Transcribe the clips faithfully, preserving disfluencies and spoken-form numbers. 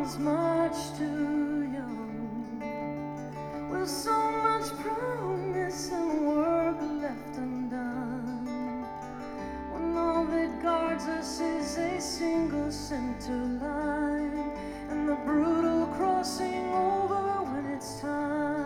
was much too young, with so much promise and work left undone, when all that guards us is a single center line, and the brutal crossing over when it's time.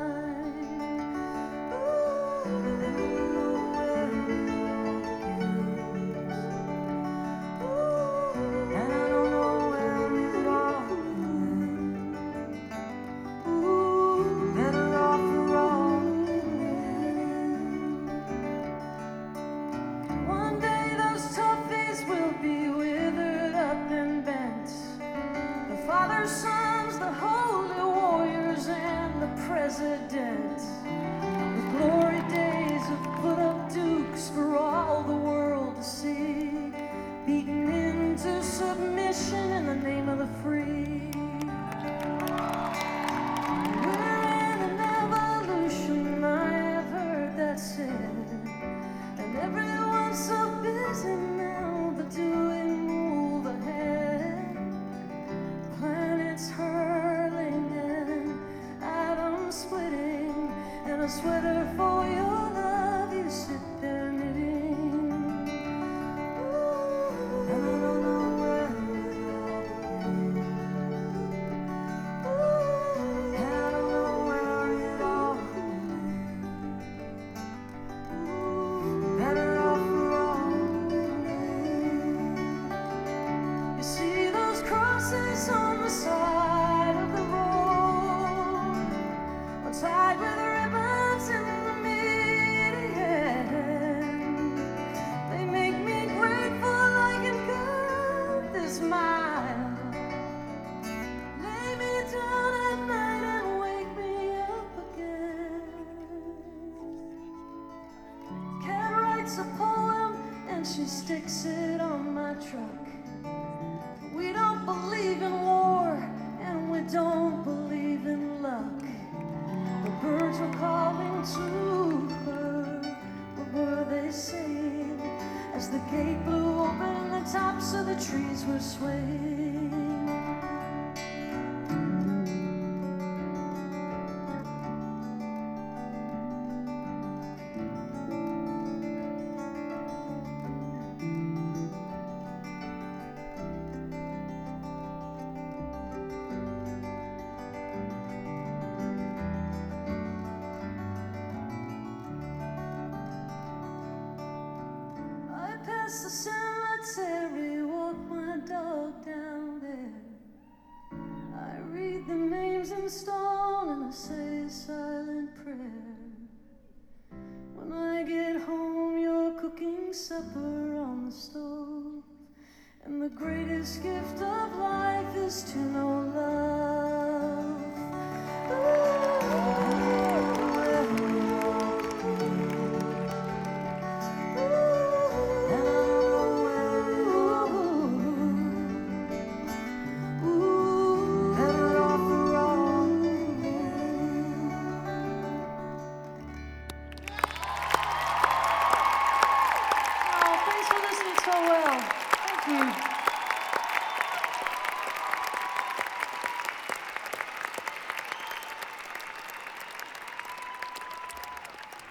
Fathers, sons, the holy warriors, and the president, with glory days of put-up dukes for all the world to see, beaten into submission in the name of the free. We're in an evolution, I have heard that said, and everyone's so busy now, but do we move ahead? Planets hurling and atoms splitting, and a sweater for your love you sit there knitting. Ooh, and I don't know where Ooh, and I don't know where it all Ooh, better off for all. You see those crosses on the side of the road, are tied with ribbons in the median. They make me grateful I can go this mile. Lay me down at night and wake me up again. Cat writes a poem and she sticks it on my truck. We don't believe in war, and we don't believe in luck. The birds were calling to her. What were they saying? As the gate blew open and the tops of the trees were swaying. Past the cemetery, walk my dog down there. I read the names in stone and I say a silent prayer. When I get home, you're cooking supper on the stove, and the greatest gift of life is to know love. Ooh. So well. Thank you.